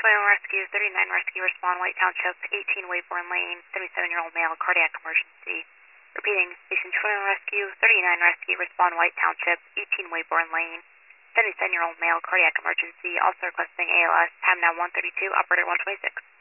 21 Rescue, 39 Rescue, respond White Township, 18 Wayborn Lane, 77-year-old male, cardiac emergency. Repeating, Station 21 Rescue, 39 Rescue, respond White Township, 18 Wayborn Lane, 77-year-old male, cardiac emergency, also requesting ALS, time now 1:32, operator 126.